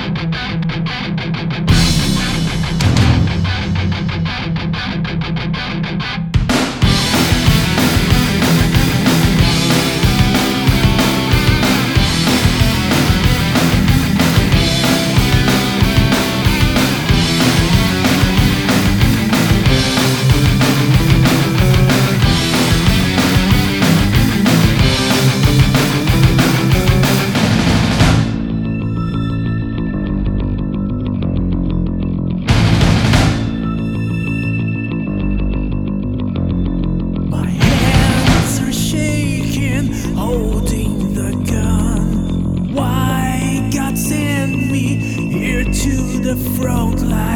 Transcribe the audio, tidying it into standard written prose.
Holding the gun. Why God sent me here to the front line?